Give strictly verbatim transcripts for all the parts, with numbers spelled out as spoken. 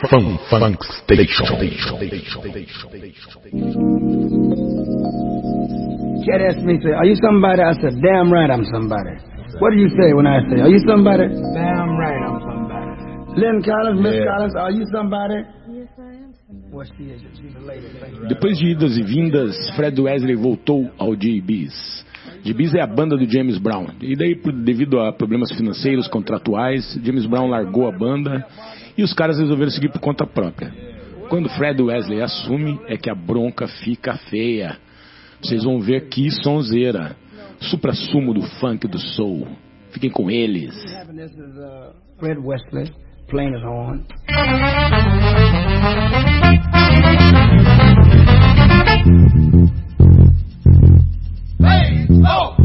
Funk, funk station. Cat asked me, say, are you somebody? I said, damn right I'm somebody. What do you say when I say, are you somebody? Damn right I'm somebody. Lynn Collins, Miss yeah. Collins, are you somebody? Yes, I am somebody. Well, she is. She's a lady. Depois de idas e vindas, Fred Wesley voltou ao G B's. G B's é a banda do James Brown. E daí, devido a problemas financeiros, contratuais, James Brown largou a banda e os caras resolveram seguir por conta própria. Quando Fred Wesley assume, é que a bronca fica feia. Vocês vão ver que sonzeira. Supra-sumo do funk do soul. Fiquem com eles. Fred Wesley playing his horn. Hey, oh!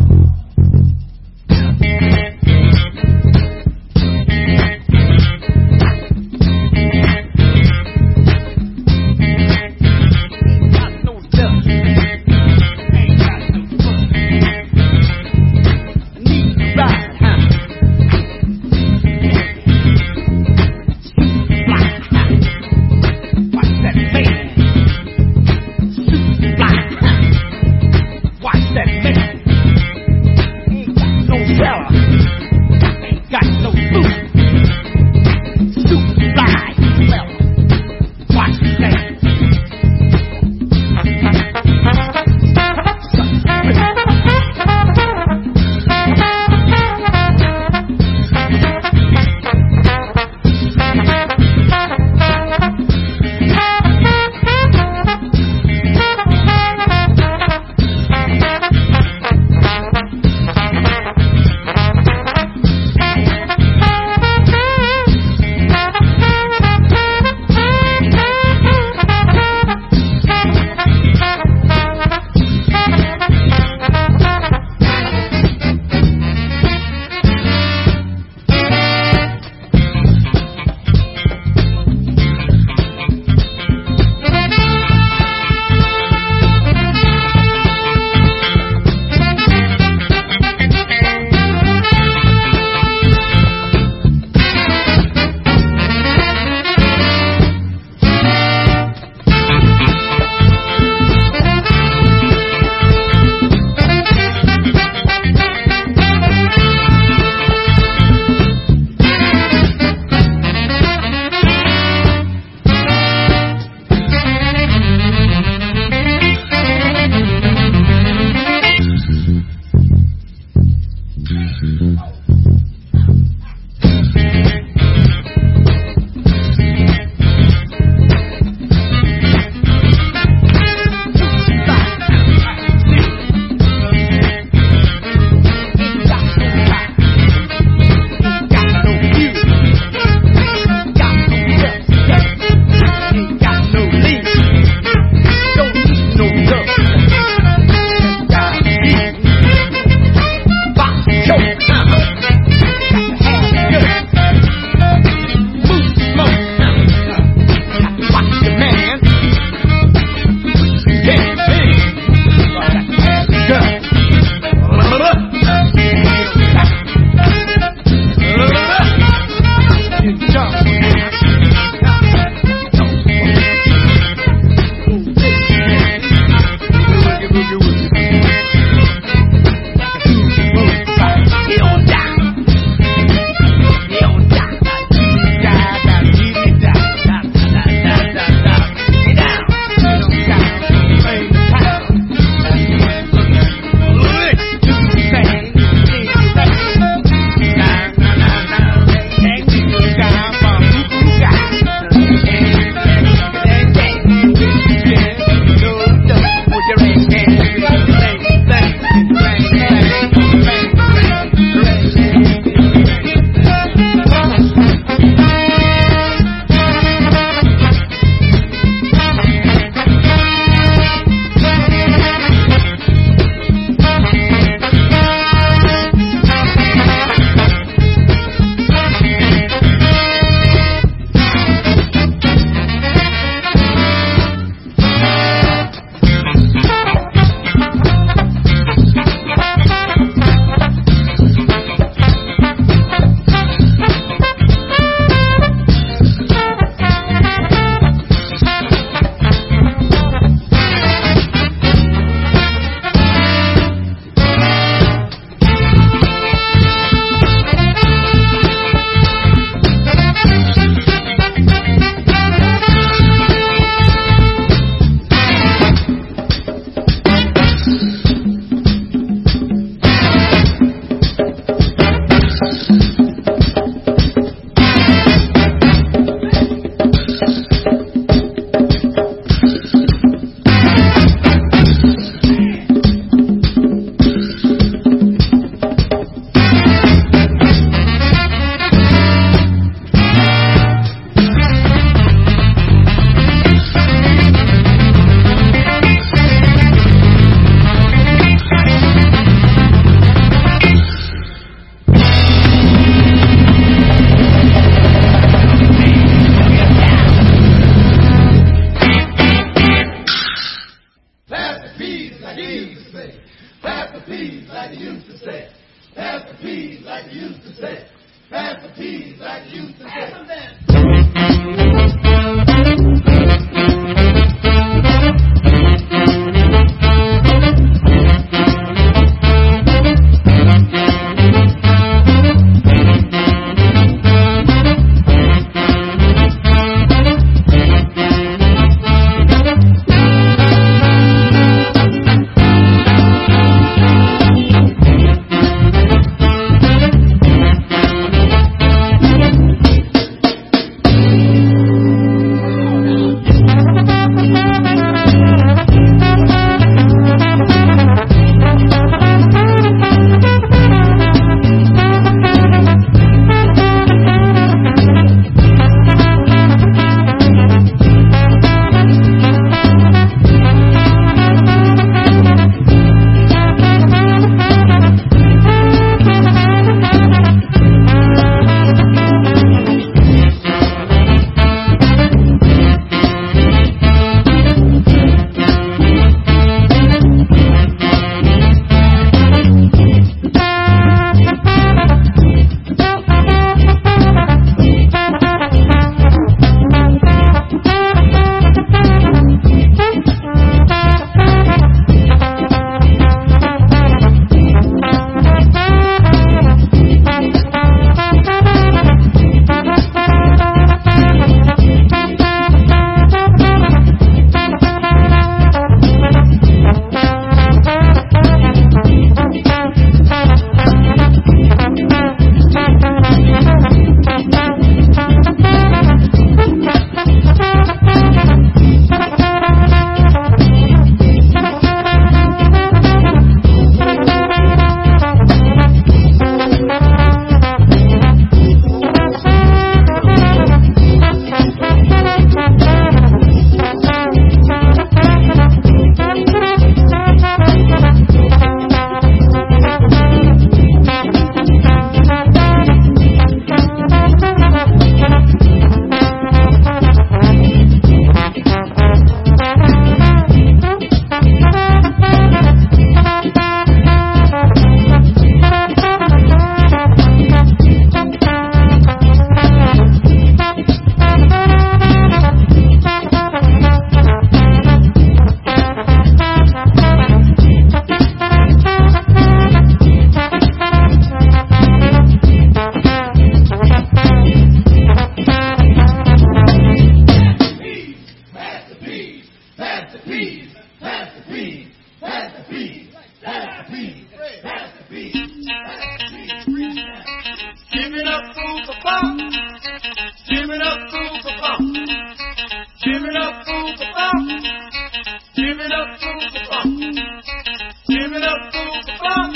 funk. Give it up for the funk. Give it up for the funk. Give it up for the funk.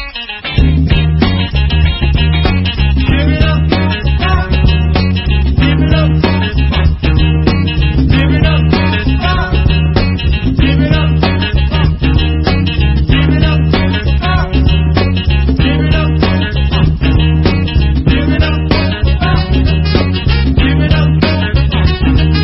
Give it up for the funk. Give it up for the funk. Give it up for the funk. Give it up for the funk. Give it up for the funk. Give it up for the funk. Give it up for the funk. Give it up for the funk.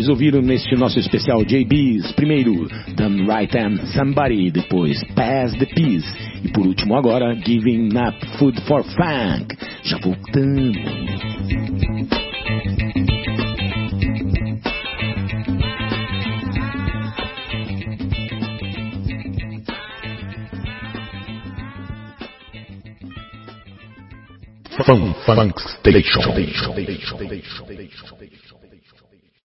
Vocês ouviram neste nosso especial J B's, primeiro Done Right and Somebody, depois Pass the Peace e por último agora Giving Up Food for Funk. Já voltamos. Funk, funk station.